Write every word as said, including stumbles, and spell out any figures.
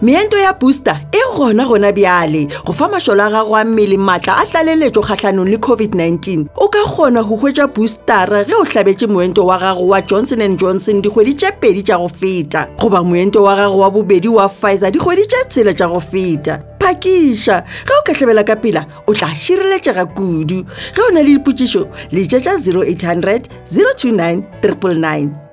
Meento ya booster e gona gona bjale go fa mašole a gago a mmele maatla a tlaleletšo kgatlhanong le COVID nineteen. O ka kgona go hwetša boostera ge o hlabetše moento wa gago wa Johnson and Johnson dikgwedi tše pedi tša go feta, goba moento wa gago wa bobedi wa Pfizer dikgwedi tše tshela tša go feta. Phakiša ge o ka hlabela ka pela o tla šireletšega kudu. Ge o na le dipotšišo letšetša zero eight hundred zero two nine nine nine nine.